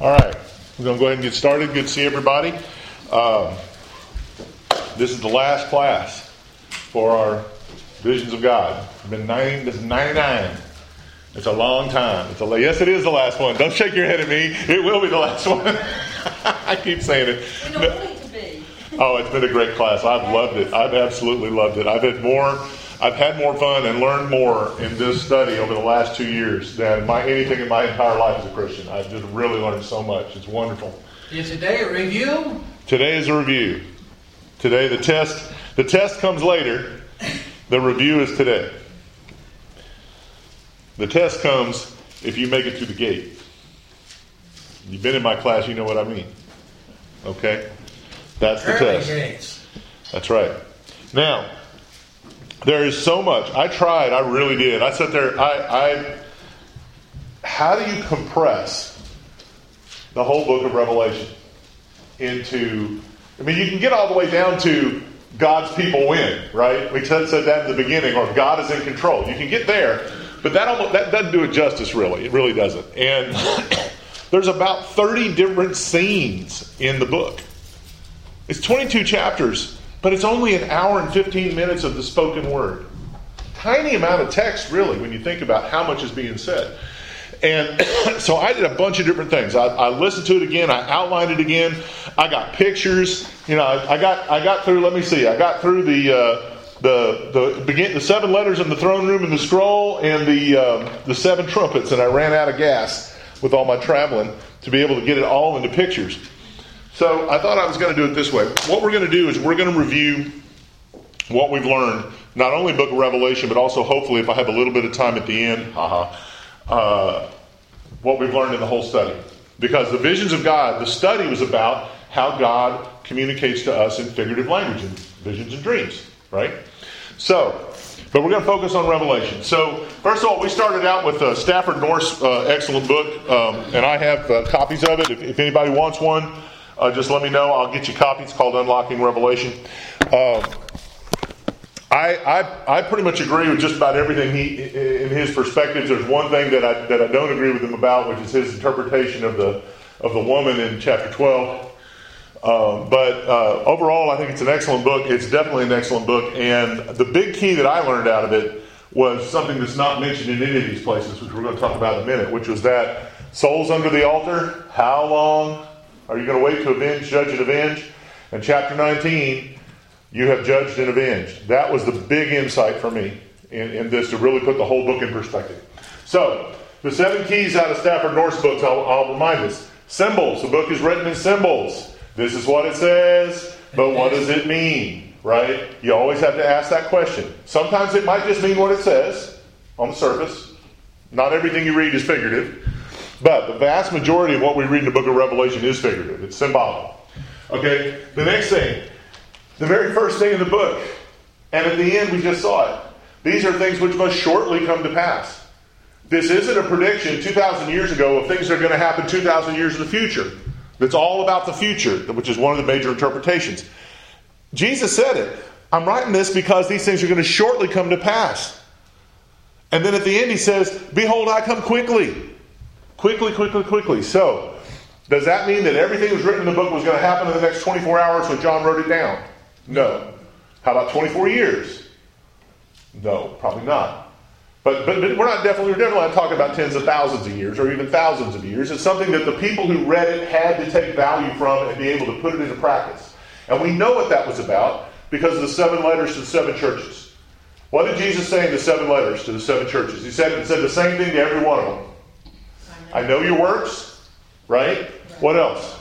All right, we're going to go ahead and get started. Good to see everybody. This is the last class for our Visions of God. It's been 90, this is 99. It's a long time. Yes, it is the last one. Don't shake your head at me. It will be the last one. I keep saying it. We don't want it to be. Oh, it's been a great class. I've loved it. I've absolutely loved it. I've had more fun and learned more in this study over the last 2 years than anything in my entire life as a Christian. I've just really learned so much. It's wonderful. Is today a review? Today is a review. Today the test comes later. The review is today. The test comes if you make it through the gate. You've been in my class, you know what I mean. Okay? That's the test. Gates. That's right. Now, there is so much. I tried. I really did. I sat there. How do you compress the whole book of Revelation into... I mean, you can get all the way down to God's people win, right? We said that in the beginning, or God is in control. You can get there, but that doesn't do it justice, really. It really doesn't. And there's about 30 different scenes in the book. It's 22 chapters, but it's only an hour and 15 minutes of the spoken word. Tiny amount of text, really, when you think about how much is being said. And so I did a bunch of different things. I listened to it again. I outlined it again. I got pictures. You know, I got through. Let me see. I got through the 7 letters in the throne room and the scroll and the 7 trumpets. And I ran out of gas with all my traveling to be able to get it all into pictures. So I thought I was going to do it this way. What we're going to do is we're going to review what we've learned, not only Book of Revelation, but also hopefully, if I have a little bit of time at the end, what we've learned in the whole study. Because the Visions of God, the study was about how God communicates to us in figurative language, in visions and dreams, right? So, but we're going to focus on Revelation. So, first of all, we started out with Stafford North's excellent book, and I have copies of it. If anybody wants one, just let me know. I'll get you copies. It's called Unlocking Revelation. I pretty much agree with just about everything in his perspectives. There's one thing that I don't agree with him about, which is his interpretation of the woman in chapter 12. But overall, I think it's an excellent book. It's definitely an excellent book. And the big key that I learned out of it was something that's not mentioned in any of these places, which we're going to talk about in a minute, which was that souls under the altar, how long are you going to wait to avenge, judge, and avenge? And chapter 19, you have judged and avenged. That was the big insight for me in this, to really put the whole book in perspective. So, the 7 keys out of Stafford North's books, I'll remind us. Symbols. The book is written in symbols. This is what it says, but what does it mean? Right? You always have to ask that question. Sometimes it might just mean what it says on the surface. Not everything you read is figurative. But the vast majority of what we read in the book of Revelation is figurative. It's symbolic. Okay? The next thing. The very first thing in the book. And at the end we just saw it. These are things which must shortly come to pass. This isn't a prediction 2,000 years ago of things that are going to happen 2,000 years in the future. It's all about the future, which is one of the major interpretations. Jesus said it. I'm writing this because these things are going to shortly come to pass. And then at the end he says, behold, I come quickly. Quickly, quickly, quickly. So, does that mean that everything that was written in the book was going to happen in the next 24 hours when John wrote it down? No. How about 24 years? No, probably not. But we're definitely not talking about tens of thousands of years or even thousands of years. It's something that the people who read it had to take value from and be able to put it into practice. And we know what that was about because of the 7 letters to the 7 churches. What did Jesus say in the 7 letters to the 7 churches? He said the same thing to every one of them. I know your works, right? What else?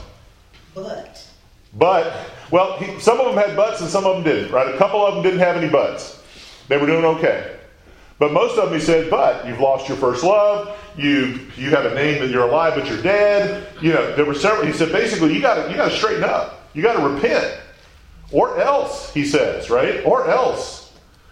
But, well, some of them had buts and some of them didn't, right? A couple of them didn't have any buts. They were doing okay. But most of them, he said, but you've lost your first love. You have a name that you're alive, but you're dead. You know, there were several. He said, basically, you got to straighten up. You got to repent, or else. He says, right? Or else.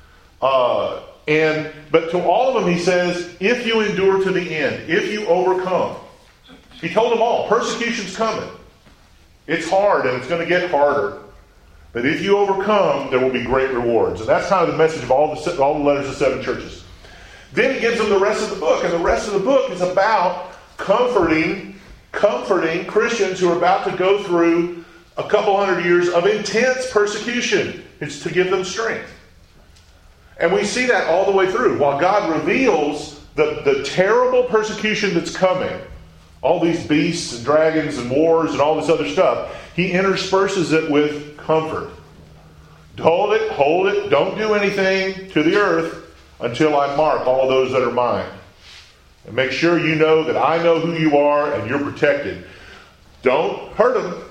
But to all of them, he says, if you endure to the end, if you overcome. He told them all, persecution's coming. It's hard, and it's going to get harder. But if you overcome, there will be great rewards. And that's kind of the message of all the letters to 7 churches. Then he gives them the rest of the book. And the rest of the book is about comforting comforting Christians who are about to go through a couple hundred years of intense persecution. It's to give them strength. And we see that all the way through. While God reveals the terrible persecution that's coming, all these beasts and dragons and wars and all this other stuff, He intersperses it with comfort. Hold it, don't do anything to the earth until I mark all those that are mine. And make sure you know that I know who you are and you're protected. Don't hurt them.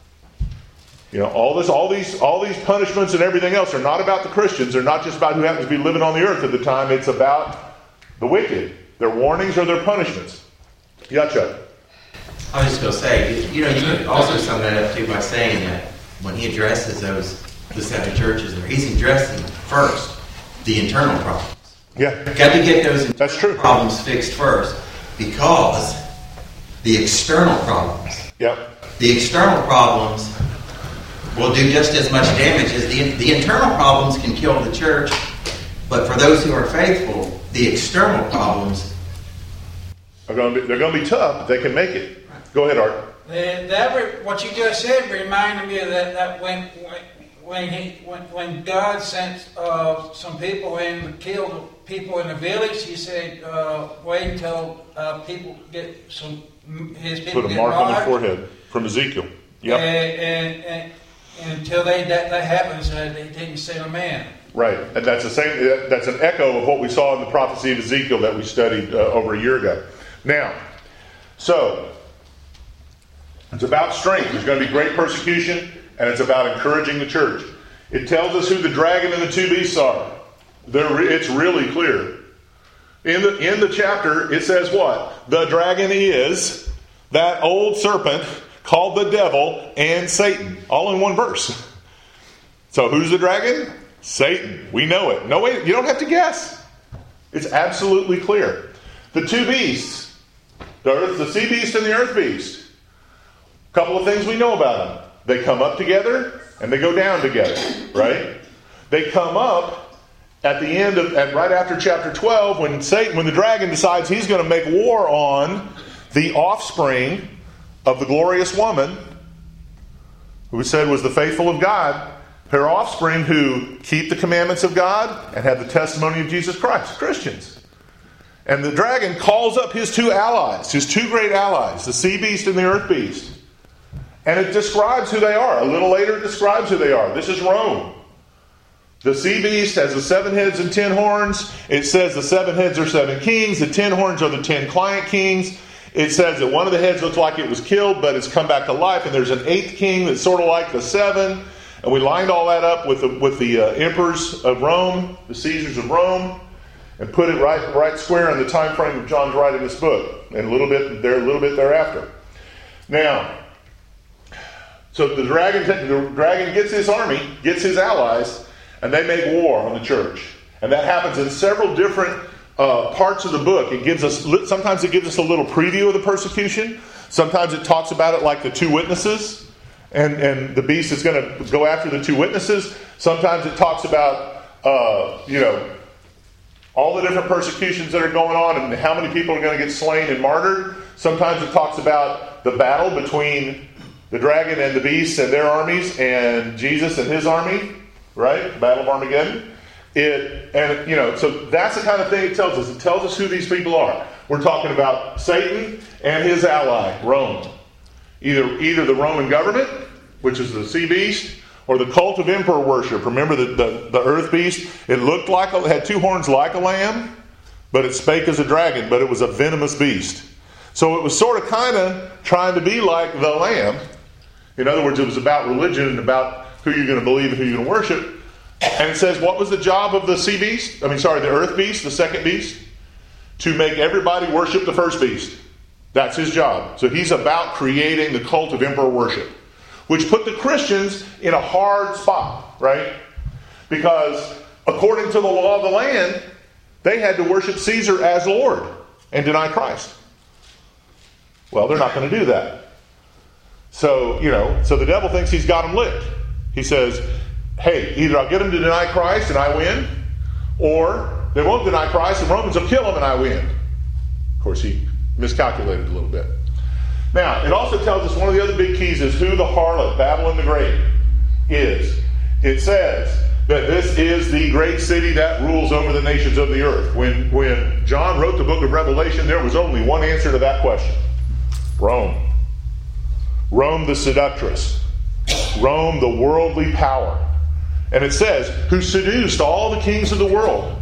All these punishments and everything else are not about the Christians. They're not just about who happens to be living on the earth at the time. It's about the wicked. Their warnings or their punishments. Yeah, Chuck. I was just going to say, you could also sum that up too by saying that when he addresses the seven churches there, he's addressing first the internal problems. Yeah. Got to get those That's true. problems fixed first, because the external problems. Yep. The external problems will do just as much damage as the internal problems can kill the church. But for those who are faithful, the external problems they're going to be tough, but they can make it. Go ahead, Art. What you just said reminded me of that when God sent some people in to kill people in the village, He said, "Wait until people get His people put a get mark on their marked." forehead from Ezekiel. Yep. And until that happens, they didn't send a man. Right, and that's the same. That's an echo of what we saw in the prophecy of Ezekiel that we studied over a year ago. Now, so it's about strength. There's going to be great persecution, and it's about encouraging the church. It tells us who the dragon and the two beasts are. It's really clear. In the chapter, it says what? The dragon is that old serpent called the devil and Satan, all in one verse. So who's the dragon? Satan. We know it. No way. You don't have to guess. It's absolutely clear. The two beasts, the sea beast and the earth beast. A couple of things we know about them. They come up together and they go down together, right? They come up at the end of, right after chapter 12, when the dragon decides he's going to make war on the offspring of the glorious woman, who said was the faithful of God, her offspring who keep the commandments of God and have the testimony of Jesus Christ, Christians. And the dragon calls up his two allies, his two great allies, the sea beast and the earth beast. And it describes who they are. A little later it describes who they are. This is Rome. The sea beast has the 7 heads and 10 horns. It says the 7 heads are 7 kings. The 10 horns are the 10 client kings. It says that one of the heads looks like it was killed, but it's come back to life. And there's an 8th king that's sort of like the 7. And we lined all that up with the emperors of Rome, the Caesars of Rome, and put it right square in the time frame of John's writing this book, and a little bit thereafter. Now, so the dragon gets his army, gets his allies, and they make war on the church. And that happens in several different parts of the book. Sometimes it gives us a little preview of the persecution. Sometimes it talks about it like the two witnesses. And the beast is going to go after the two witnesses. Sometimes it talks about, all the different persecutions that are going on and how many people are going to get slain and martyred. Sometimes it talks about the battle between the dragon and the beast and their armies and Jesus and his army, right? Battle of Armageddon. So that's the kind of thing it tells us. It tells us who these people are. We're talking about Satan and his ally, Rome. Either the Roman government, which is the sea beast, or the cult of emperor worship. Remember the earth beast? It had 2 horns like a lamb, but it spake as a dragon, but it was a venomous beast. So it was sort of kind of trying to be like the lamb. In other words, it was about religion and about who you're going to believe and who you're going to worship. And it says, what was the job of the the earth beast, the second beast? To make everybody worship the first beast. That's his job. So he's about creating the cult of emperor worship, which put the Christians in a hard spot, right? Because according to the law of the land, they had to worship Caesar as Lord and deny Christ. Well, they're not going to do that. So the devil thinks he's got them licked. He says, hey, either I'll get them to deny Christ and I win, or they won't deny Christ and Romans will kill them and I win. Of course, he miscalculated a little bit. Now, it also tells us one of the other big keys is who the harlot, Babylon the Great, is. It says that this is the great city that rules over the nations of the earth. When John wrote the book of Revelation, there was only one answer to that question. Rome. Rome the seductress. Rome the worldly power. And it says, who seduced all the kings of the world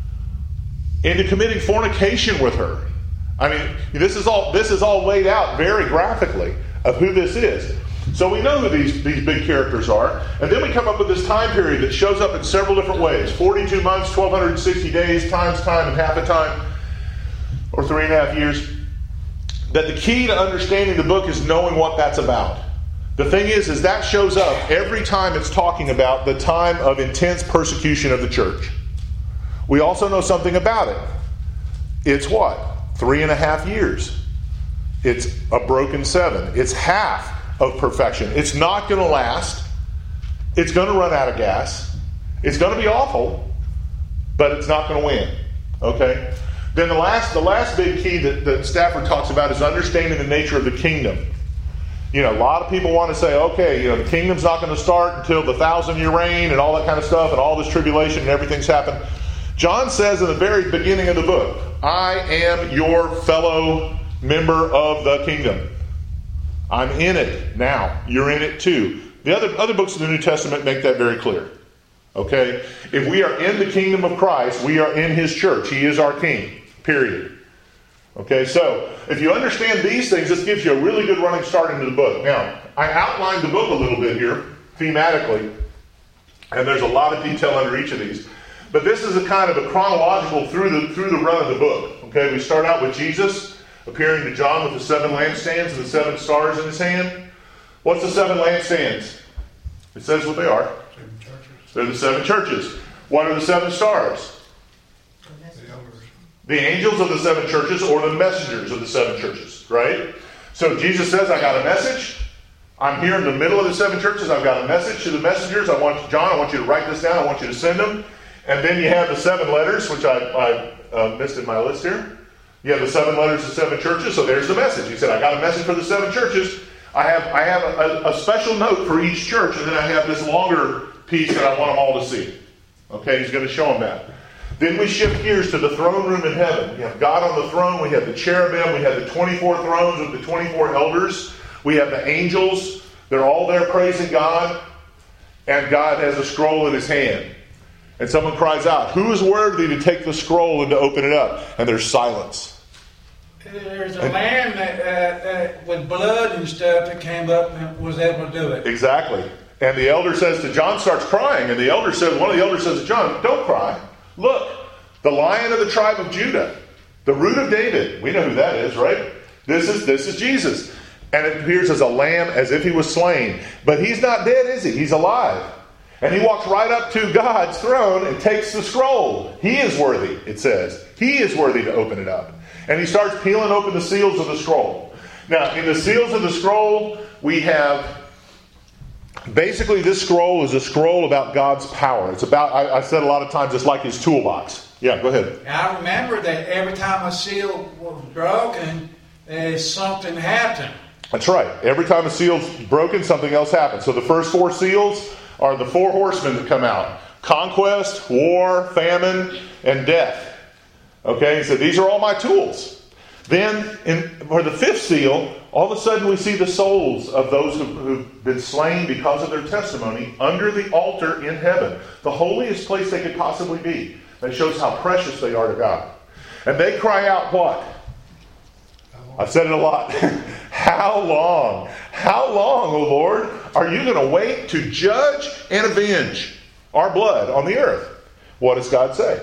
into committing fornication with her. I mean, this is all laid out very graphically of who this is. So we know who these big characters are. And then we come up with this time period that shows up in several different ways. 42 months, 1,260 days, times time and half a time, or 3.5 years. That the key to understanding the book is knowing what that's about. The thing is that shows up every time it's talking about the time of intense persecution of the church. We also know something about it. It's what? 3.5 years. It's a broken 7. It's half of perfection. It's not going to last. It's going to run out of gas. It's going to be awful, but it's not going to win. Okay? Then the last big key that Stafford talks about is understanding the nature of the kingdom. You know, a lot of people want to say, okay, you know, the kingdom's not going to start until the 1,000-year reign and all that kind of stuff and all this tribulation and everything's happened. John says in the very beginning of the book, I am your fellow member of the kingdom. I'm in it now. You're in it too. The other books of the New Testament make that very clear. Okay? If we are in the kingdom of Christ, we are in His church. He is our king. Period. Okay, so if you understand these things, this gives you a really good running start into the book. Now, I outlined the book a little bit here, thematically, and there's a lot of detail under each of these. But this is a kind of a chronological through the run of the book. Okay, we start out with Jesus appearing to John with the 7 lampstands and the 7 stars in his hand. What's the 7 lampstands? It says what they are. 7 churches. They're the 7 churches. What are the 7 stars? The angels of the 7 churches or the messengers of the 7 churches, right? So Jesus says, I got a message. I'm here in the middle of the 7 churches. I've got a message to the messengers. I want you to write this down. I want you to send them. And then you have the 7 letters, which I missed in my list here. You have the 7 letters to 7 churches. So there's the message. He said, I got a message for the 7 churches. I have a special note for each church. And then I have this longer piece that I want them all to see. Okay, he's going to show them that. Then we shift gears to the throne room in heaven. We have God on the throne. We have the cherubim. We have the 24 thrones with the 24 elders. We have the angels. They're all there praising God. And God has a scroll in His hand. And someone cries out, who is worthy to take the scroll and to open it up? And there's silence. There's a lamb that with blood and stuff that came up and was able to do it. Exactly. And the elder says to John, starts crying. And one of the elders says to John, don't cry. Look, the Lion of the tribe of Judah, the root of David. We know who that is, right? This is Jesus. And it appears as a lamb as if He was slain. But He's not dead, is He? He's alive. And He walks right up to God's throne and takes the scroll. He is worthy, it says. He is worthy to open it up. And He starts peeling open the seals of the scroll. Now, in the seals of the scroll, we have... Basically, this scroll is a scroll about God's power. It's about, I said a lot of times, it's like His toolbox. Yeah, go ahead. I remember that every time a seal was broken, something happened. That's right. Every time a seal's broken, something else happens. So the first 4 seals are the 4 horsemen that come out. Conquest, war, famine, and death. Okay, so these are all my tools. Then, for the 5th seal, all of a sudden we see the souls of those who've been slain because of their testimony under the altar in heaven. The holiest place they could possibly be. That shows how precious they are to God. And they cry out what? I've said it a lot. How long? How long, O Lord, are you going to wait to judge and avenge our blood on the earth? What does God say?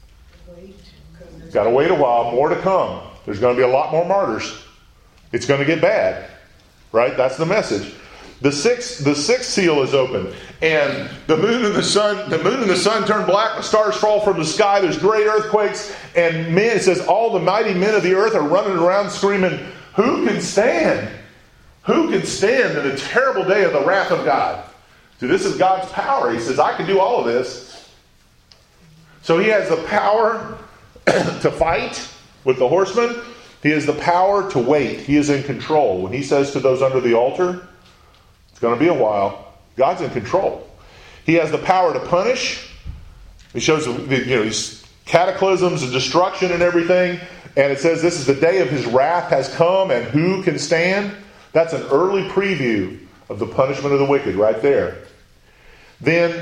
Got to wait a while, more to come. There's going to be a lot more martyrs. It's going to get bad. Right? That's the message. The sixth seal is open, and the moon and the sun turn black, the stars fall from the sky, there's great earthquakes, and men, it says, all the mighty men of the earth are running around screaming, who can stand? Who can stand in the terrible day of the wrath of God? So this is God's power. He says, I can do all of this. So He has the power to fight with the horsemen. He has the power to wait. He is in control. When he says to those under the altar, it's going to be a while, God's in control. He has the power to punish. He shows these cataclysms and destruction and everything. And it says this is the day of his wrath has come, and who can stand? That's an early preview of the punishment of the wicked right there. Then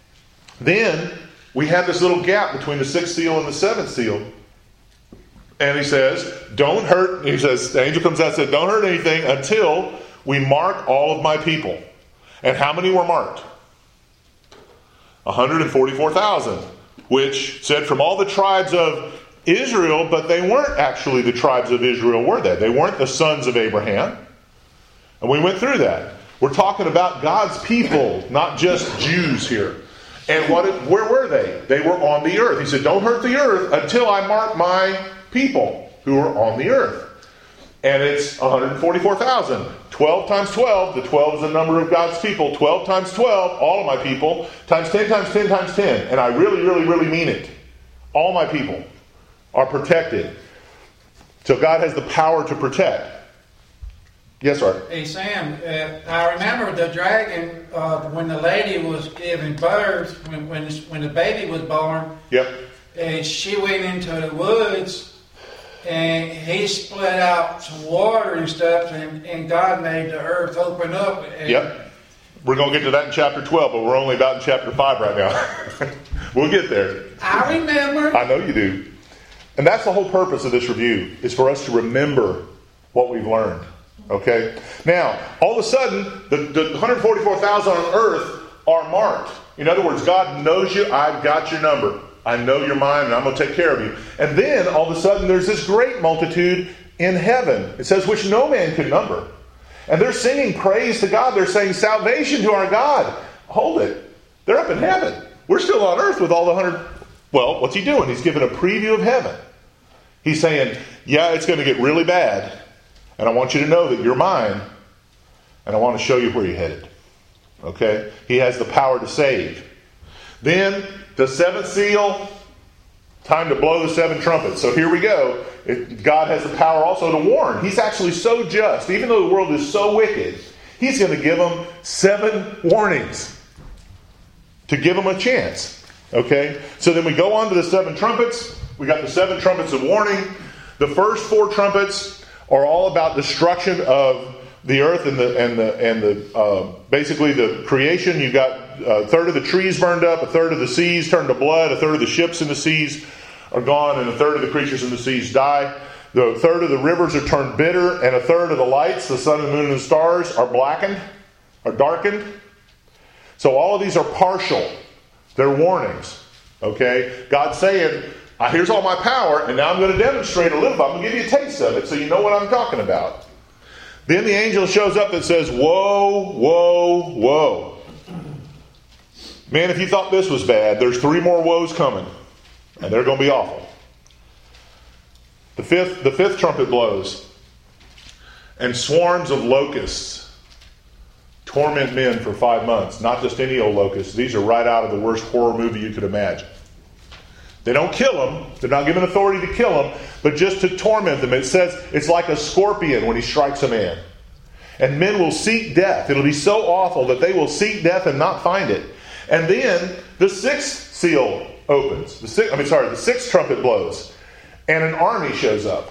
we have this little gap between the sixth seal and the seventh seal. And he says, don't hurt. He says, the angel comes out and said, don't hurt anything until we mark all of my people. And how many were marked? 144,000, which said from all the tribes of Israel, but they weren't actually the tribes of Israel, were they? They weren't the sons of Abraham. And we went through that. We're talking about God's people, not just Jews here. And where were they? They were on the earth. He said, don't hurt the earth until I mark my people who are on the earth. And it's 144,000. 12 times 12. The 12 is the number of God's people. 12 times 12, all of my people, times 10 times 10 times 10. And I really, really, really mean it. All my people are protected. So God has the power to protect. Yes, sir. Hey, Sam, I remember the dragon, when the lady was giving birth, when the baby was born. Yep. She went into the woods, and he split out some water and stuff, and God made the earth open up. Yep. We're going to get to that in chapter 12, but we're only about in chapter 5 right now. We'll get there. I remember. I know you do. And that's the whole purpose of this review, is for us to remember what we've learned. Okay? Now, all of a sudden, the 144,000 on earth are marked. In other words, God knows you. I've got your number. I know you're mine, and I'm going to take care of you. And then, all of a sudden, there's this great multitude in heaven. It says, which no man can number. And they're singing praise to God. They're saying salvation to our God. Hold it. They're up in heaven. We're still on earth with all the 100. Well, what's he doing? He's giving a preview of heaven. He's saying, yeah, it's going to get really bad. And I want you to know that you're mine. And I want to show you where you're headed. Okay? He has the power to save. Then, the seventh seal, time to blow the seven trumpets. So here we go. God has the power also to warn. He's actually so just. Even though the world is so wicked, he's going to give them 7 warnings to give them a chance. Okay? So then we go on to the 7 trumpets. We got the 7 trumpets of warning. The first 4 trumpets are all about destruction of the earth and basically the creation. You've got a third of the trees burned up, a third of the seas turned to blood, a third of the ships in the seas are gone, and a third of the creatures in the seas die. The third of the rivers are turned bitter, and a third of the lights, the sun and the moon and the stars, are blackened, are darkened. So all of these are partial. They're warnings. Okay? God's saying, here's all my power, and now I'm going to demonstrate a little bit. I'm going to give you a taste of it so you know what I'm talking about. Then the angel shows up and says, whoa, whoa, whoa. Man, if you thought this was bad, there's 3 more woes coming. And they're going to be awful. The fifth trumpet blows. And swarms of locusts torment men for 5 months. Not just any old locusts. These are right out of the worst horror movie you could imagine. They don't kill them. They're not given authority to kill them. But just to torment them. It says it's like a scorpion when he strikes a man. And men will seek death. It'll be so awful that they will seek death and not find it. And then the 6th seal opens. The 6th trumpet blows. And an army shows up.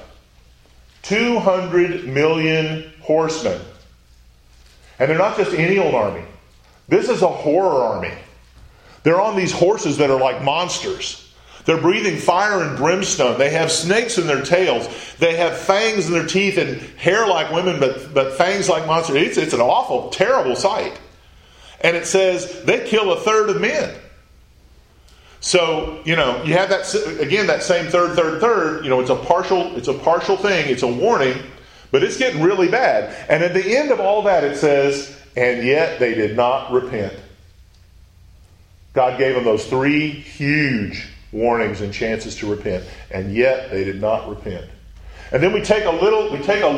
200 million horsemen. And they're not just any old army. This is a horror army. They're on these horses that are like monsters. They're breathing fire and brimstone. They have snakes in their tails. They have fangs in their teeth and hair like women, but fangs like monsters. It's an awful, terrible sight. And it says they kill a third of men. So, you have that, again, that same third. It's a partial thing. It's a warning, but it's getting really bad. And at the end of all that, it says, and yet they did not repent. God gave them those 3 huge warnings and chances to repent, and yet they did not repent. And then we take a little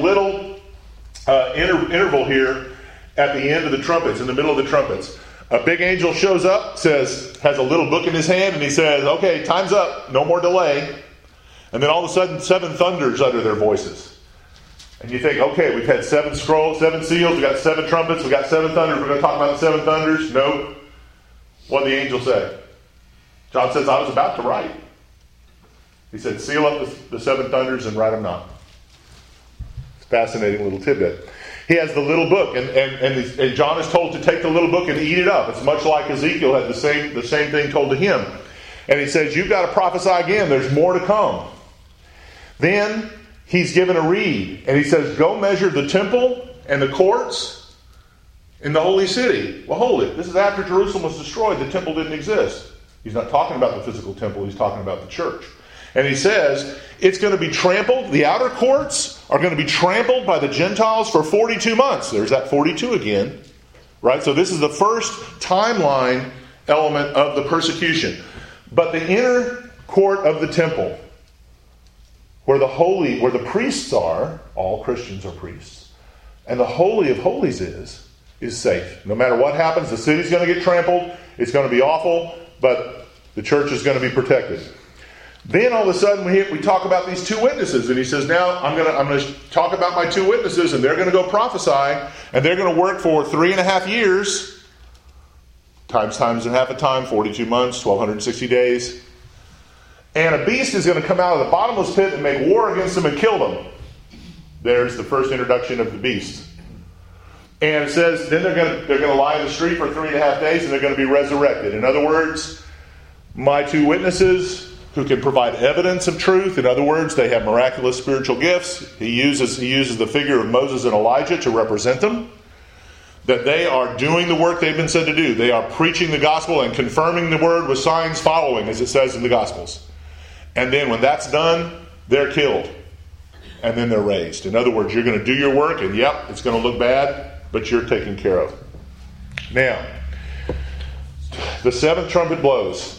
interval here at the end of the trumpets, in the middle of the trumpets. A big angel shows up, has a little book in his hand, and he says, okay, time's up, no more delay. And then all of a sudden, 7 thunders utter their voices. And you think, okay, we've had 7 scrolls, 7 seals, we've got 7 trumpets, we've got 7 thunders. We're going to talk about the 7 thunders? Nope. What did the angel say? John says, I was about to write. He said, seal up the 7 thunders and write them not. It's a fascinating little tidbit. He has the little book, and John is told to take the little book and eat it up. It's much like Ezekiel had the same thing told to him. And he says, you've got to prophesy again. There's more to come. Then he's given a reed, and he says, go measure the temple and the courts in the holy city. Well, hold it. This is after Jerusalem was destroyed. The temple didn't exist. He's not talking about the physical temple. He's talking about the church. And he says, it's going to be trampled. The outer courts are going to be trampled by the Gentiles for 42 months. There's that 42 again. Right? So this is the first timeline element of the persecution. But the inner court of the temple, where the priests are, all Christians are priests, and the Holy of Holies is safe. No matter what happens, the city's going to get trampled. It's going to be awful, but the church is going to be protected. Then all of a sudden we talk about these 2 witnesses, and he says, now I'm going to talk about my 2 witnesses, and they're going to go prophesy, and they're going to work for 3.5 years, times and half a time, 42 months, 1,260 days. And a beast is going to come out of the bottomless pit and make war against them and kill them. There's the first introduction of the beast. And it says then they're going to lie in the street for 3.5 days, and they're going to be resurrected. In other words, my 2 witnesses who can provide evidence of truth. In other words, they have miraculous spiritual gifts. He uses the figure of Moses and Elijah to represent them. That they are doing the work they've been said to do. They are preaching the gospel and confirming the word with signs following, as it says in the Gospels. And then when that's done, they're killed. And then they're raised. In other words, you're going to do your work, and yep, it's going to look bad, but you're taken care of. Now, the 7th trumpet blows.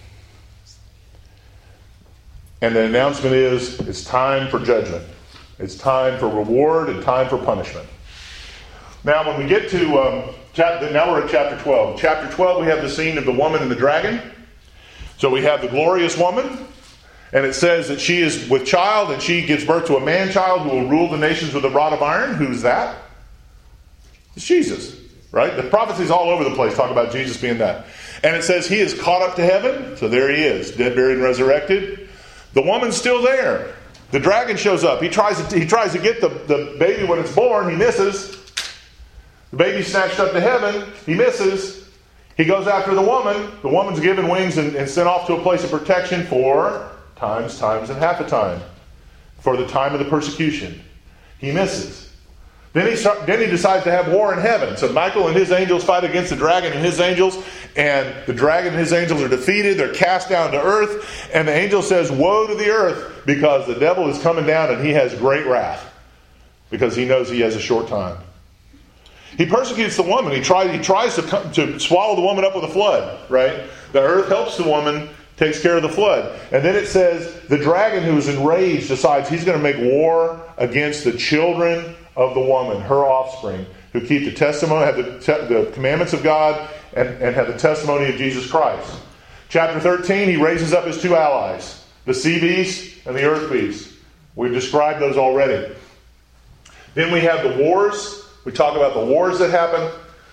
And the announcement is, it's time for judgment. It's time for reward and time for punishment. Now, when we get to, now we're at chapter 12. Chapter 12, we have the scene of the woman and the dragon. So we have the glorious woman, and it says that she is with child, and she gives birth to a man-child who will rule the nations with a rod of iron. Who's that? It's Jesus, right? The prophecies all over the place talk about Jesus being that. And it says he is caught up to heaven. So there he is, dead, buried, and resurrected. The woman's still there. The dragon shows up. He tries to get the baby when it's born. He misses. The baby's snatched up to heaven. He misses. He goes after the woman. The woman's given wings and sent off to a place of protection for times and half a time. For the time of the persecution. He misses. Then he decides to have war in heaven. So Michael and his angels fight against the dragon and his angels. And the dragon and his angels are defeated. They're cast down to earth. And the angel says, woe to the earth, because the devil is coming down and he has great wrath. Because he knows he has a short time. He persecutes the woman. He tries to swallow the woman up with a flood. Right? The earth helps the woman, takes care of the flood. And then it says, the dragon who is enraged decides he's going to make war against the children of the woman, her offspring, who keep the testimony, have the commandments of God, and have the testimony of Jesus Christ. Chapter 13, he raises up his 2 allies, the sea beast and the earth beast. We've described those already. Then we have the wars. We talk about the wars that happen.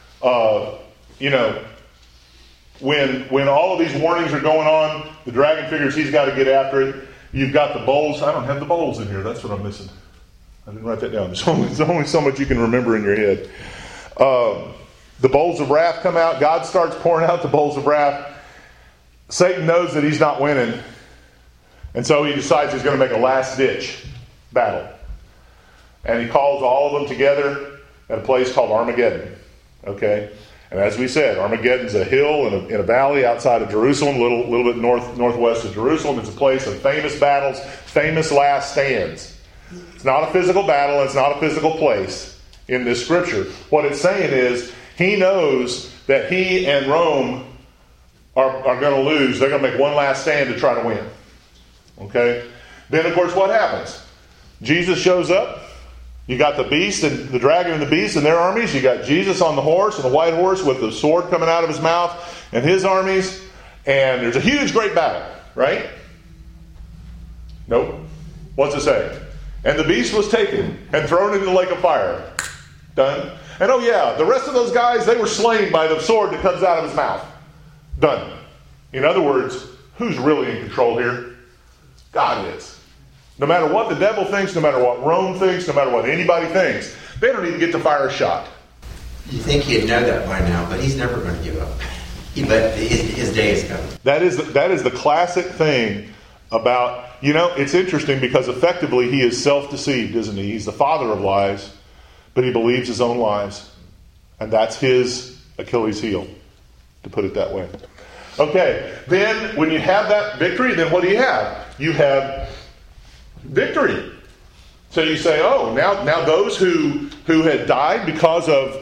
When all of these warnings are going on, the dragon figures he's got to get after it. You've got the bowls. I don't have the bowls in here. That's what I'm missing. I didn't write that down. There's only so much you can remember in your head. The bowls of wrath come out. God starts pouring out the bowls of wrath. Satan knows that he's not winning. And so he decides he's going to make a last-ditch battle. And he calls all of them together at a place called Armageddon. Okay? And as we said, Armageddon's a hill in a valley outside of Jerusalem, a little bit northwest of Jerusalem. It's a place of famous battles, famous last stands. It's not a physical battle. It's not a physical place in this scripture. What it's saying is he knows that he and Rome are going to lose. They're going to make one last stand to try to win. Okay? Then, of course, what happens? Jesus shows up. You got the beast and the dragon and the beast and their armies. You got Jesus on the horse and the white horse with the sword coming out of his mouth and his armies. And there's a huge, great battle, right? Nope. What's it say? And the beast was taken and thrown into the lake of fire. Done. And oh yeah, the rest of those guys, they were slain by the sword that comes out of his mouth. Done. In other words, who's really in control here? God is. No matter what the devil thinks, no matter what Rome thinks, no matter what anybody thinks, they don't even get to fire a shot. You think he'd know that by now, but he's never going to give up. But his day is coming. That is the classic thing about, it's interesting because effectively he is self-deceived, isn't he? He's the father of lies, but he believes his own lies. And that's his Achilles heel, to put it that way. Okay, then when you have that victory, then what do you have? You have victory. So you say, oh, now those who had died because of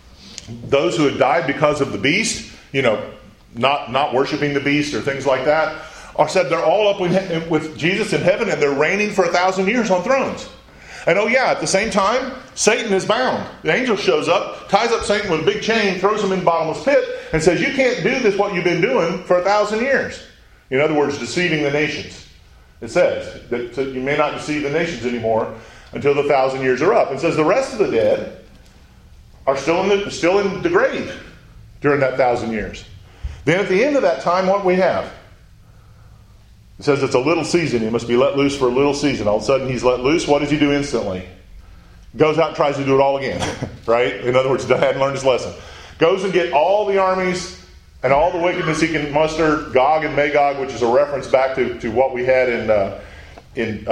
the beast, not worshiping the beast or things like that, are said they're all up with Jesus in heaven and they're reigning for 1,000 years on thrones. And oh yeah, at the same time, Satan is bound. The angel shows up, ties up Satan with a big chain, throws him in the bottomless pit, and says, you can't do this, what you've been doing for 1,000 years. In other words, deceiving the nations. It says that you may not deceive the nations anymore until the 1,000 years are up. It says the rest of the dead are still in the grave during that 1,000 years. Then at the end of that time, what we have? It says it's a little season. He must be let loose for a little season. All of a sudden he's let loose. What does he do instantly? Goes out and tries to do it all again. Right? In other words, he hadn't learned his lesson. Goes and get all the armies and all the wickedness he can muster, Gog and Magog, which is a reference back to what we had in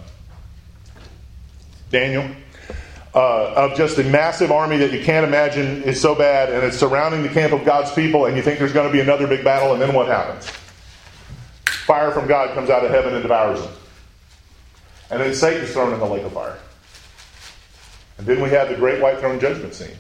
Daniel. Of just a massive army that you can't imagine is so bad, and it's surrounding the camp of God's people, and you think there's going to be another big battle, and then what happens? Fire from God comes out of heaven and devours them. And then Satan's thrown in the lake of fire. And then we have the great white throne judgment scene.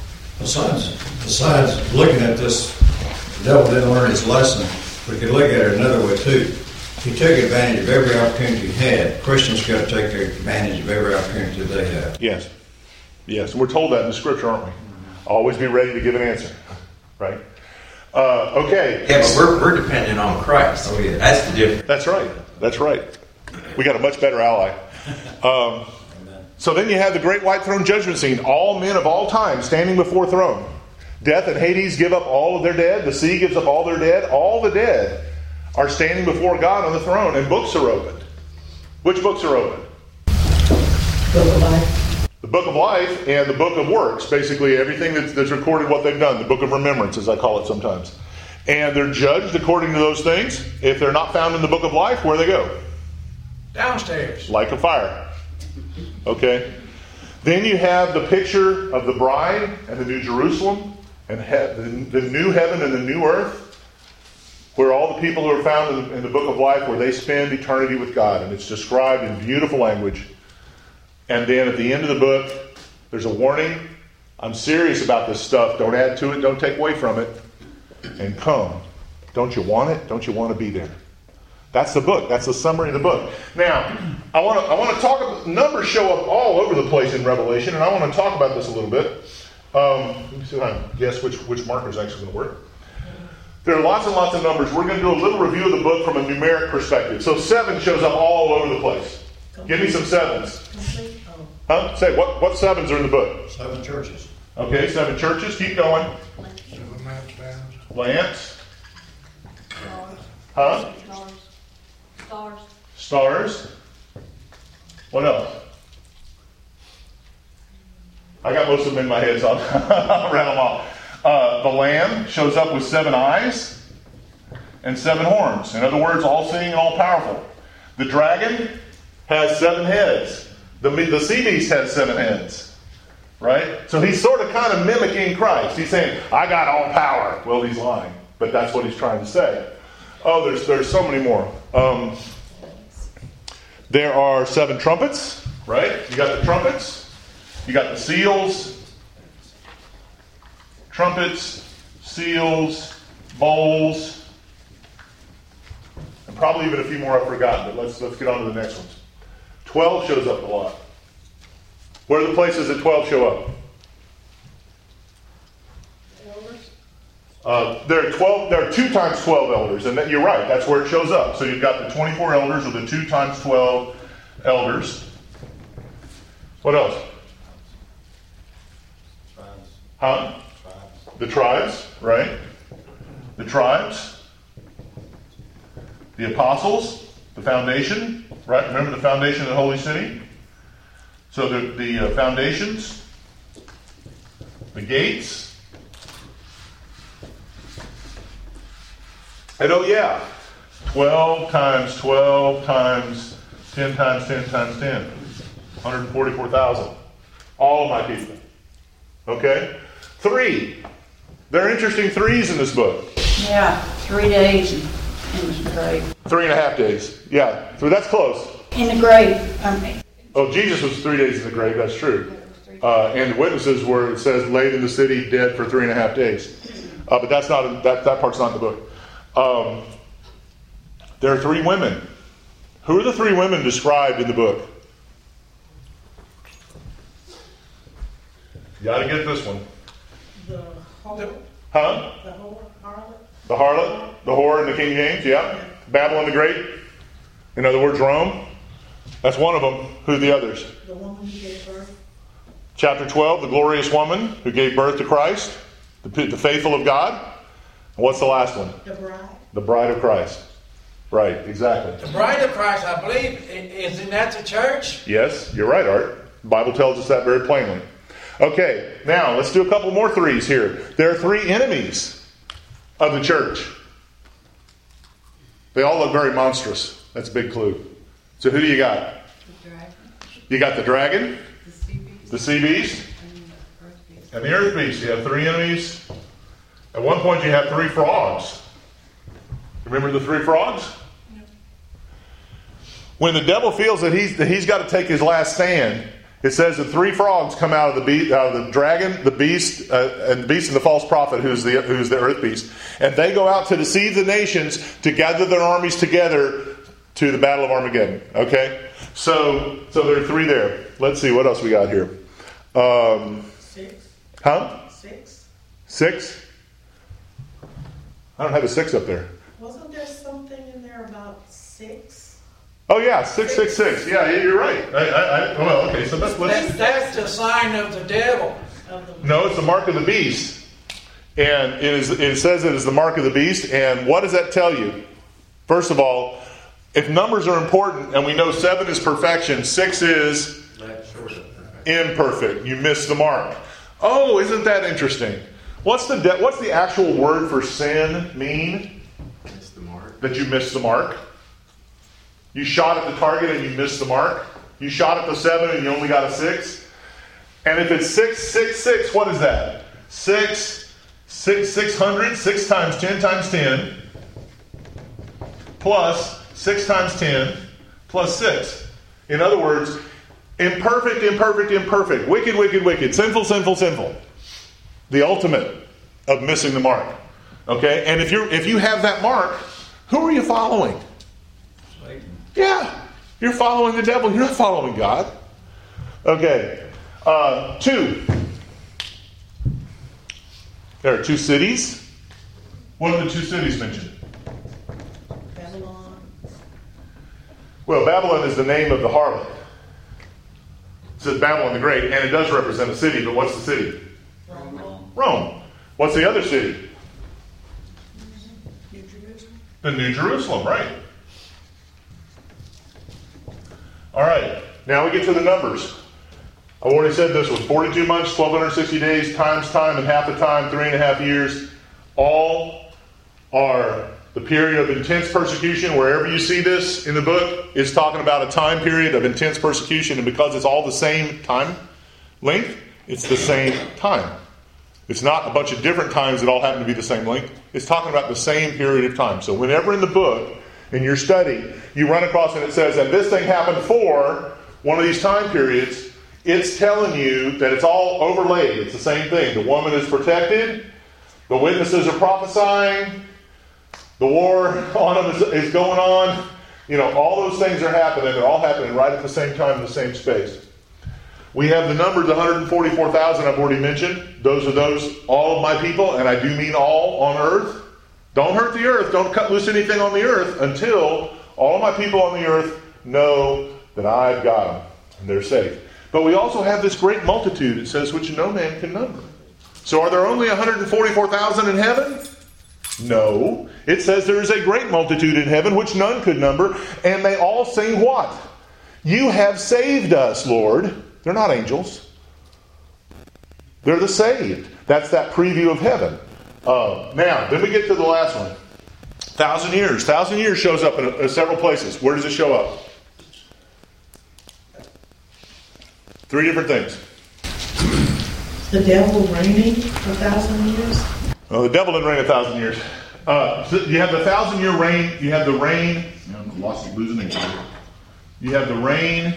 Besides looking at this, the devil didn't learn his lesson. We could look at it another way too. He took advantage of every opportunity he had. Christians got to take advantage of every opportunity they have. Yes. Yes. And we're told that in the scripture, aren't we? Always be ready to give an answer. Right? Okay. Yeah, but we're dependent on Christ. Oh, yeah. That's the difference. That's right. That's right. We got a much better ally. So then you have the great white throne judgment scene. All men of all time standing before throne. Death and Hades give up all of their dead. The sea gives up all their dead. All the dead are standing before God on the throne, and books are opened. Which books are opened? Book of Life. The Book of Life and the Book of Works. Basically everything that's recorded what they've done. The Book of Remembrance, as I call it sometimes. And they're judged according to those things. If they're not found in the Book of Life, where do they go? Downstairs. Like a fire. Okay. Then you have the picture of the bride and the New Jerusalem and the new heaven and the new earth, where all the people who are found in the Book of Life, where they spend eternity with God. And it's described in beautiful language. And then at the end of the book, there's a warning. I'm serious about this stuff. Don't add to it. Don't take away from it. And come. Don't you want it? Don't you want to be there? That's the book. That's the summary of the book. Now, I want to talk about, numbers show up all over the place in Revelation, and I want to talk about this a little bit. Let me see if I can guess which marker is actually going to work. There are lots and lots of numbers. We're going to do a little review of the book from a numeric perspective. So 7 shows up all over the place. Give me some 7s. Huh? Say, what 7s are in the book? 7 churches. Okay, 7 churches. Keep going. 7 lampstands. Lamps. Stars. Huh? Stars. Stars. What else? I got most of them in my head, so I'll rattle them off. The Lamb shows up with 7 eyes and 7 horns. In other words, all-seeing and all-powerful. The dragon has 7 heads. The sea beast has 7 heads. Right? So he's sort of kind of mimicking Christ. He's saying, I got all power. Well, he's lying. But that's what he's trying to say. Oh, there's so many more. There are 7 trumpets. Right? You got the trumpets. You got the seals. Trumpets, seals, bowls, and probably even a few more I've forgotten, but let's get on to the next ones. 12 shows up a lot. Where are the places that 12 show up? Elders. There are 2 times 12 elders, and you're right. That's where it shows up. So you've got the 24 elders or the 2 times 12 elders. What else? Tribes. Huh? Tribes. The tribes, right? The tribes. The apostles. The foundation, right? Remember the foundation of the holy city? So the foundations. The gates. And 12 times 12 times 10 times 10 times 10. 144,000. All of my people. Okay? 3. There are interesting 3s in this book. Yeah, 3 days in the grave. 3.5 days. Yeah. So that's close. In the grave. Oh, Jesus was 3 days in the grave. That's true. And the witnesses were, it says, laid in the city dead for 3.5 days. But that's not that part's not in the book. There are 3 women. Who are the 3 women described in the book? You got to get this one. The whore. Huh? The whore, harlot. The harlot, the whore in the King James, yeah. Babylon the Great. In other words, Rome. That's one of them. Who are the others? The woman who gave birth. Chapter 12, the glorious woman who gave birth to Christ, the faithful of God. And what's the last one? The bride. The bride of Christ. Right, exactly. The bride of Christ, I believe, isn't that the church? Yes, you're right, Art. The Bible tells us that very plainly. Okay, now let's do a couple more 3s here. There are 3 enemies of the church. They all look very monstrous. That's a big clue. So who do you got? The dragon. You got the dragon, The sea beast. the sea beast, And the earth beast. and the earth beast. You have 3 enemies. At one point you have 3 frogs. Remember the 3 frogs? No. When the devil feels that he's got to take his last stand, it says that 3 frogs come out of the dragon, the beast, and the false prophet, who's the earth beast, and they go out to deceive the nations to gather their armies together to the battle of Armageddon. Okay, so there are 3 there. Let's see what else we got here. 6. Huh? 6. 6? I don't have a 6 up there. Wasn't there something in there about 6? Oh yeah, 666. Yeah, you're right. Well, okay. So That's the sign of the devil. No, it's the mark of the beast, and it says it is the mark of the beast. And what does that tell you? First of all, if numbers are important, and we know 7 is perfection, 6 is imperfect. You missed the mark. Oh, isn't that interesting? What's the actual word for sin mean? Miss the mark. That you missed the mark. You shot at the target and you missed the mark. You shot at the 7 and you only got a 6. And if it's 666, what is that? 600, 6 times 10 times 10, plus 6 times 10, plus 6. In other words, imperfect, imperfect, imperfect, wicked, wicked, wicked, sinful, sinful, sinful. The ultimate of missing the mark. Okay? And if you have that mark, who are you following? Satan. Yeah. You're following the devil. You're not following God. Okay. 2. There are 2 cities. What are the 2 cities mentioned? Babylon. Well, Babylon is the name of the harlot. It says Babylon the Great, and it does represent a city, but what's the city? Rome. What's the other city? New Jerusalem. The New Jerusalem, right. All right. Now we get to the numbers. I've already said this was 42 months, 1,260 days, times time, and half the time, 3.5 years. All are the period of intense persecution. Wherever you see this in the book, it's talking about a time period of intense persecution. And because it's all the same time length, it's the same time. It's not a bunch of different times that all happen to be the same length. It's talking about the same period of time. So whenever in the book, in your study, you run across and it says, and this thing happened for one of these time periods, it's telling you that it's all overlaid. It's the same thing. The woman is protected. The witnesses are prophesying. The war on them is going on. You know, all those things are happening. They're all happening right at the same time in the same space. We have the numbers 144,000 I've already mentioned. Those are all of my people, and I do mean all on earth. Don't hurt the earth. Don't cut loose anything on the earth until all of my people on the earth know that I've got them and they're safe. But we also have this great multitude, it says, which no man can number. So are there only 144,000 in heaven? No. It says there is a great multitude in heaven which none could number, and they all sing what? You have saved us, Lord. They're not angels. They're the saved. That's that preview of heaven. Now, then we get to the last one. 1,000 years. 1,000 years shows up in several places. Where does it show up? 3 different things. The devil reigning for 1,000 years? Oh, the devil didn't reign 1,000 years. So you have the 1,000-year reign. You have the reign. I'm losing it. You have the reign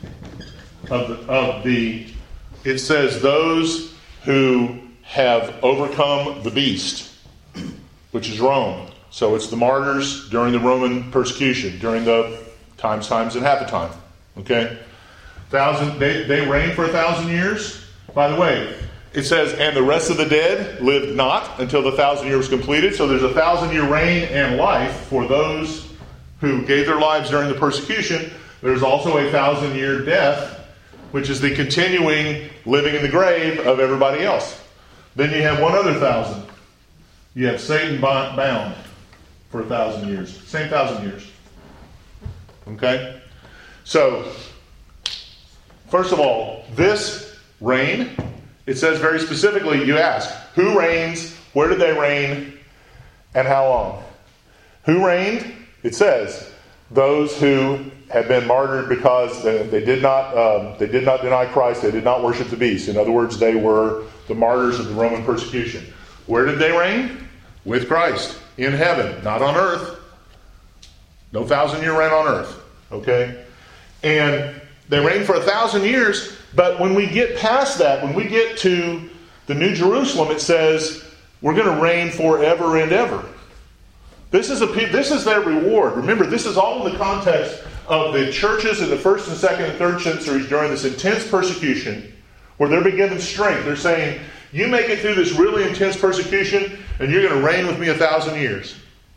of the. It says those who have overcome the beast, which is Rome. So it's the martyrs during the Roman persecution, during the times, and half a time. Okay, 1,000. They reigned for 1,000 years. By the way, it says, and the rest of the dead lived not until the 1,000 years was completed. So there's a 1,000-year reign and life for those who gave their lives during the persecution. There's also a 1,000-year death, which is the continuing living in the grave of everybody else. Then you have one other 1,000. You have Satan bound for 1,000 years. Same 1,000 years. Okay? So, first of all, this reign, it says very specifically, you ask, who reigns, where did they reign, and how long? Who reigned? It says, those who had been martyred because they did not deny Christ, they did not worship the beast. In other words, they were the martyrs of the Roman persecution. Where did they reign? With Christ, in heaven, not on earth. No 1,000-year reign on earth. Okay? And they reigned for 1,000 years, but when we get past that, when we get to the New Jerusalem, it says, we're going to reign forever and ever. This is their reward. Remember, this is all in the context of the churches in the 1st and 2nd and 3rd centuries during this intense persecution, where they're given strength. They're saying, you make it through this really intense persecution, and you're going to reign with me 1,000 years.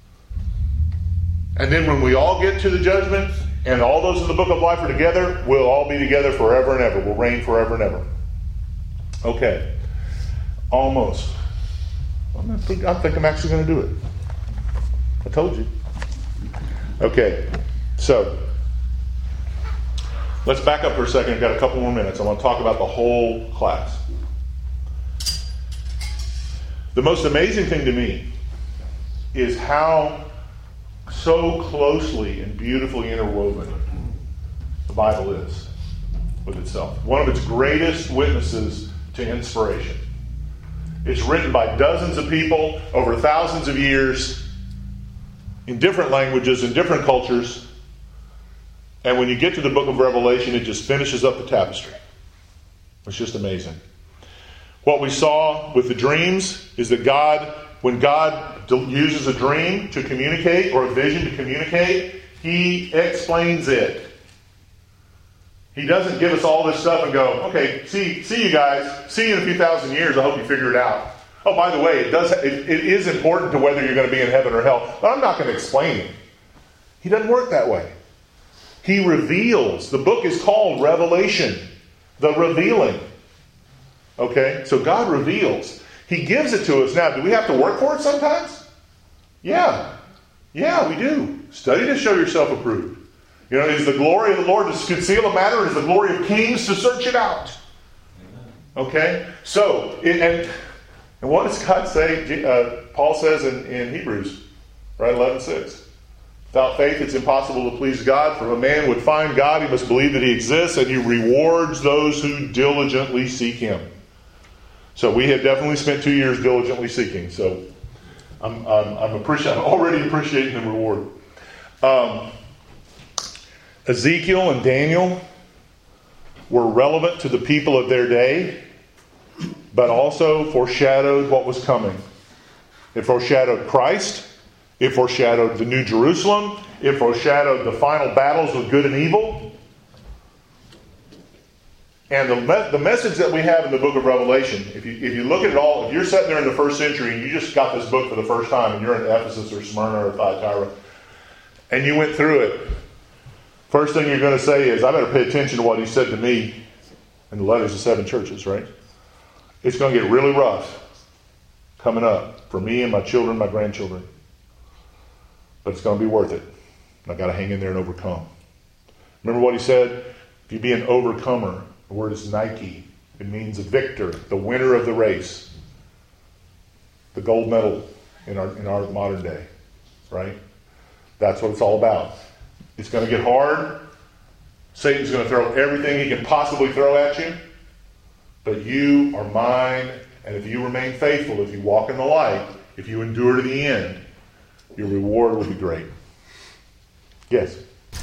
And then when we all get to the judgment, and all those in the book of life are together, we'll all be together forever and ever. We'll reign forever and ever. Okay. Almost. I think I'm actually going to do it. I told you. Okay. So, let's back up for a second. I've got a couple more minutes. I want to talk about the whole class. The most amazing thing to me is how so closely and beautifully interwoven the Bible is with itself. One of its greatest witnesses to inspiration. It's written by dozens of people over thousands of years in different languages, in different cultures. And when you get to the book of Revelation, it just finishes up the tapestry. It's just amazing. What we saw with the dreams is that when God uses a dream to communicate or a vision to communicate, He explains it. He doesn't give us all this stuff and go, okay, see you guys. See you in a few thousand years. I hope you figure it out. Oh, by the way, it is important to whether you're going to be in heaven or hell, but I'm not going to explain it. He doesn't work that way. He reveals. The book is called Revelation, the revealing. Okay, so God reveals. He gives it to us. Now, do we have to work for it sometimes? Yeah, we do. Study to show yourself approved. You know, is the glory of the Lord to conceal a matter? Is the glory of kings to search it out? Okay, so, and what does God say? Paul says in Hebrews, right, 11:6. Without faith, it's impossible to please God. For if a man would find God, he must believe that He exists, and He rewards those who diligently seek Him. So we have definitely spent 2 years diligently seeking. So I'm already appreciating the reward. Ezekiel and Daniel were relevant to the people of their day, but also foreshadowed what was coming. It foreshadowed Christ. It foreshadowed the New Jerusalem. It foreshadowed the final battles with good and evil. And the message that we have in the book of Revelation, if you look at it all, if you're sitting there in the first century and you just got this book for the first time and you're in Ephesus or Smyrna or Thyatira, and you went through it, first thing you're going to say is, I better pay attention to what he said to me in the letters of 7 churches, right? It's going to get really rough coming up for me and my children, my grandchildren. But it's going to be worth it. I've got to hang in there and overcome. Remember what he said? If you be an overcomer, the word is Nike. It means a victor, the winner of the race. The gold medal in our modern day, right? That's what it's all about. It's going to get hard. Satan's going to throw everything he can possibly throw at you. But you are mine, and if you remain faithful, if you walk in the light, if you endure to the end, your reward will be great. Yes?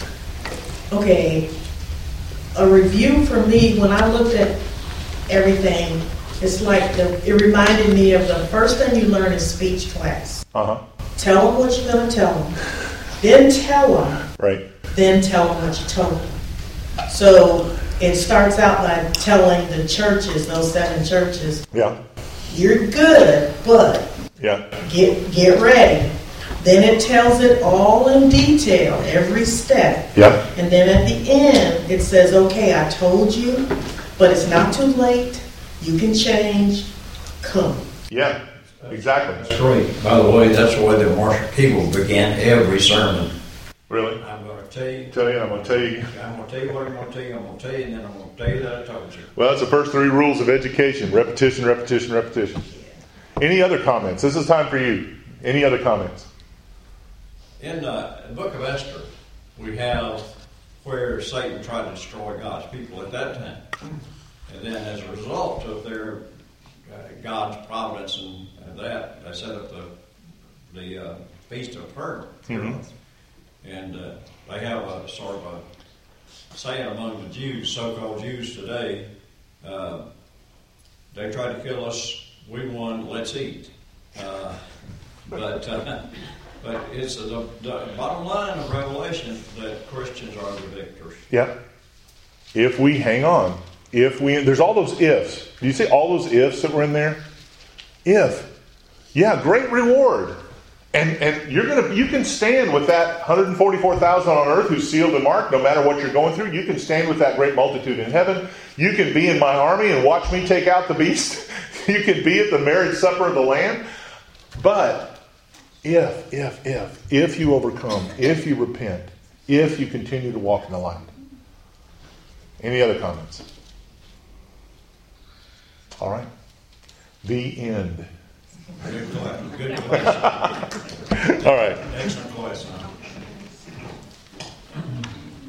Okay, a review for me, when I looked at everything, it's like it reminded me of the first thing you learn in speech class. Uh-huh. Tell them what you're going to tell them. Then tell them. Right. Then tell them what you told them. So it starts out by telling the churches, those 7 churches, Yeah. you're good, but Yeah. get ready. Then it tells it all in detail, every step. Yeah. And then at the end, it says, okay, I told you, but it's not too late. You can change. Come. Yeah. Exactly. That's great. By the way, that's the way that Marshall Keeble began every sermon. Really? I'm going to tell you. I'm going to tell you. I'm going to tell you what I'm going to tell you. I'm going to tell you, and then I'm going to tell you that I told you. Well, that's the first 3 rules of education. Repetition, repetition, repetition. Any other comments? This is time for you. Any other comments? In the book of Esther, we have where Satan tried to destroy God's people at that time. And then as a result of their God's providence and that, they set up the Feast of Purim. Mm-hmm. And they have a sort of a saying among the Jews, so-called Jews today, they tried to kill us, we won, let's eat. But it's the bottom line of Revelation that Christians are the victors. Yeah. If we hang on. There's all those ifs. Do you see all those ifs that were in there? If. Yeah, great reward. And you can stand with that 144,000 on earth who's sealed and marked, no matter what you're going through. You can stand with that great multitude in heaven. You can be in my army and watch me take out the beast. You can be at the marriage supper of the Lamb. But if you overcome, if you repent, if you continue to walk in the light. Any other comments? All right. The end. Good question. All right. Excellent question.